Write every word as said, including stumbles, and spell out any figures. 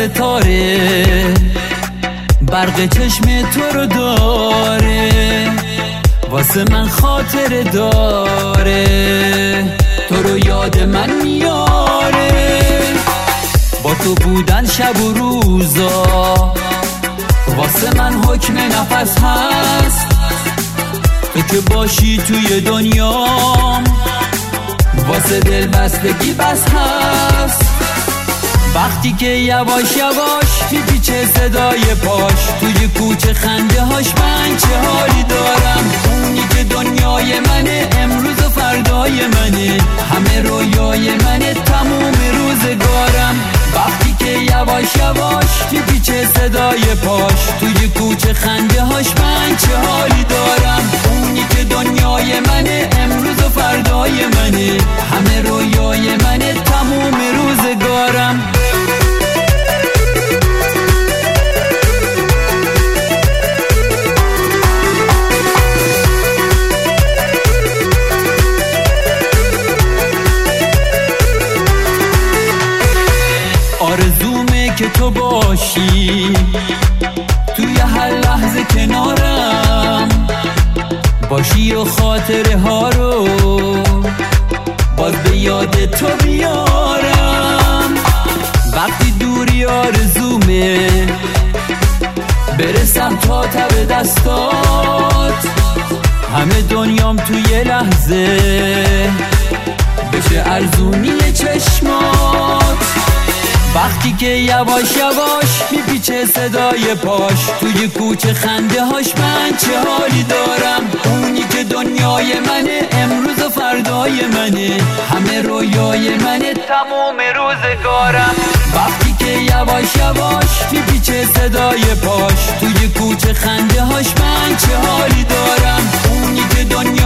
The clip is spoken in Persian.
ستاره برق چشم تو رو داره، واسه من خاطر داره، تو رو یاد من میاره. با تو بودن شب و روزا واسه من حکم نفس هست، تو که باشی توی دنیام واسه دل بستگی بس هست. وقتی که یواش یواش میپیچه صدای پاش توی کوچه خنده هاش، من چه حالی دارم. اونی که دنیای منه، امروز و فردای منه، همه رویای منه، تموم روزگارم. وقتی که یواش یواش میپیچه صدای پاش توی کوچه خنده هاش، من چه حالی دارم. اونی که دنیای منه، امروز و فردای منه، همه رویای منه، تموم روزگارم. آرزومه که تو باشی توی هر لحظه کنارم، باشی و خاطره ها رو باز به یاد تو بیارم. وقتی دوری آرزومه برسم تا تب دستات، همه دنیام توی لحظه بشه ارزونی چشمات. وقتی که یواش یواش میپیچه صدای پاش توی کوچه خنده هاش، من چه حالی دارم. اونی که دنیای منه، امروز و فردای منه، همه رویای منه، تموم روزگارم. وقتی که یواش یواش میپیچه صدای پاش توی کوچه خنده هاش، من چه حالی دارم. اونی که دنیا